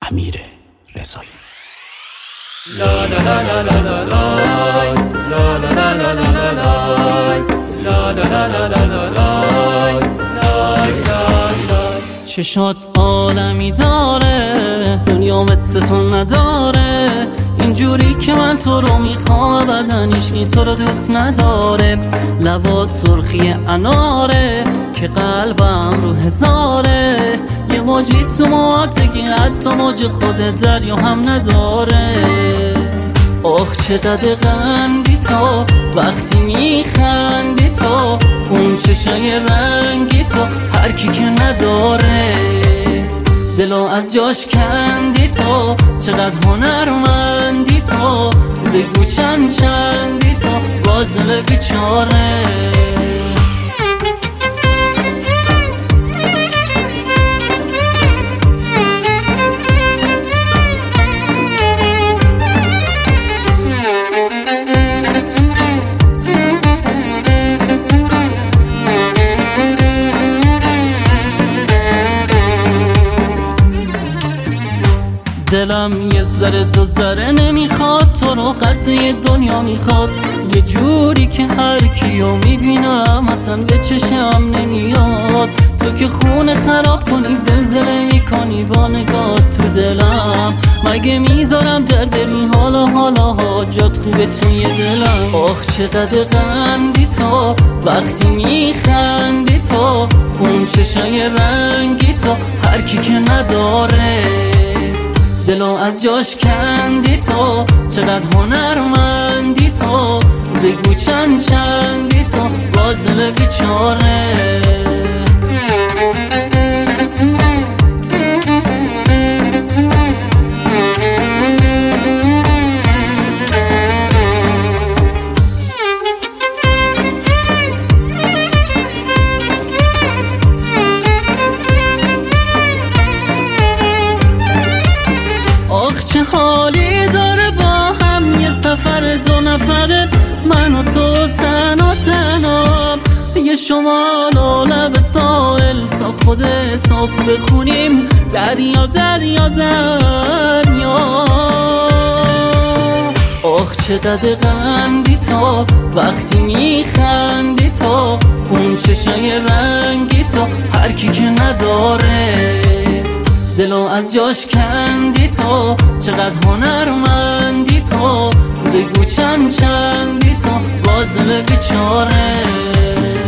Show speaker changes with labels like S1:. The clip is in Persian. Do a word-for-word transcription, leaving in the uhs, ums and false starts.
S1: امیر رضایی.
S2: چشات عالمی داره، دنیا مثل تو نداره، اینجوری که من تو رو میخوام بدن هیچکی تو رو دوست نداره. لبات سرخی اناره که قلبم رو هزاره، یه موجی تو موهاته که حتی موج خود دریا هم نداره. آخ چقدر قندی تو وقتی میخندی تو، اون چشای رنگی تو هر کی که نداره. دلو از جاش کندی تو، چقدر هنرمندی تو، بگو چند چندی تو با دل بیچاره. دلم یه ذره دو ذره نمیخواد، تو رو قد یه دنیا میخواد. یه جوری که هر کیو میبینم اصلا به چشم نمیاد. تو که خونه خراب کنی زلزله میکنی با نگاه تو دلم، مگه میذارم درد این حالا حالا حاجات خوبه توی دلم. آخ چقدر قندی تو وقتی میخندی تو، اون چشای رنگی تو هر کی که نداره. دلو از جاش کندی تو، چقدر هنرمندی تو، بگو چند چندی تو با دل بیچاره. چه حالی داره با هم یه سفر دو نفره، من و تو تنها تنها، یه شمال و لب ساحل تا خود صبح بخونیم دریا دریا دریا. آخ چقدر قندی تو وقتی میخندی تو، اون چشای رنگی تو هر کی که نداره. دلو از جاش کندی تو، چقدر هنرمندی تو، بگو چند چندی تو با دل بیچاره.